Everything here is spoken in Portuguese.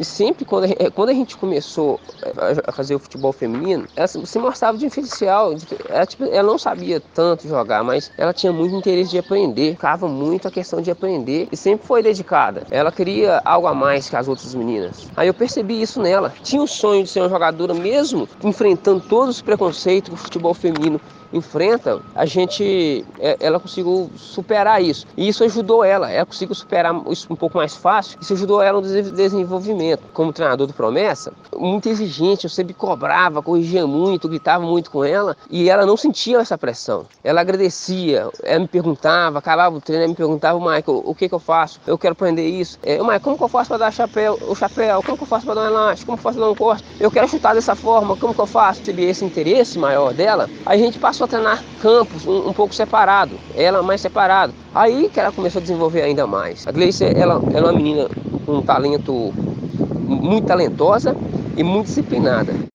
E sempre quando a gente começou a fazer o futebol feminino, ela se mostrava diferencial. Ela não sabia tanto jogar, mas ela tinha muito interesse de aprender, ficava muito a questão de aprender e sempre foi dedicada. Ela queria algo a mais que as outras meninas. Aí eu percebi isso nela. Tinha o sonho de ser uma jogadora, mesmo enfrentando todos os preconceitos que o futebol feminino enfrenta, ela conseguiu superar isso. E isso ajudou ela conseguiu superar isso um pouco mais fácil. Isso ajudou ela no desenvolvimento. Como treinador do Promessa, muito exigente, eu sempre cobrava, corrigia muito, gritava muito com ela e ela não sentia essa pressão. Ela agradecia, ela me perguntava, acabava o treino, ela me perguntava: Michael, o que eu faço? Eu quero aprender isso. Michael, como que eu faço para dar o chapéu? Como que eu faço para dar um elástico? Como que eu faço para dar um corte? Eu quero chutar dessa forma, como que eu faço? Tive esse interesse maior dela, a gente passou a treinar campos um pouco separado, ela mais separado. Aí que ela começou a desenvolver ainda mais. A Gleice, ela é uma menina com um talento muito talentosa e muito disciplinada.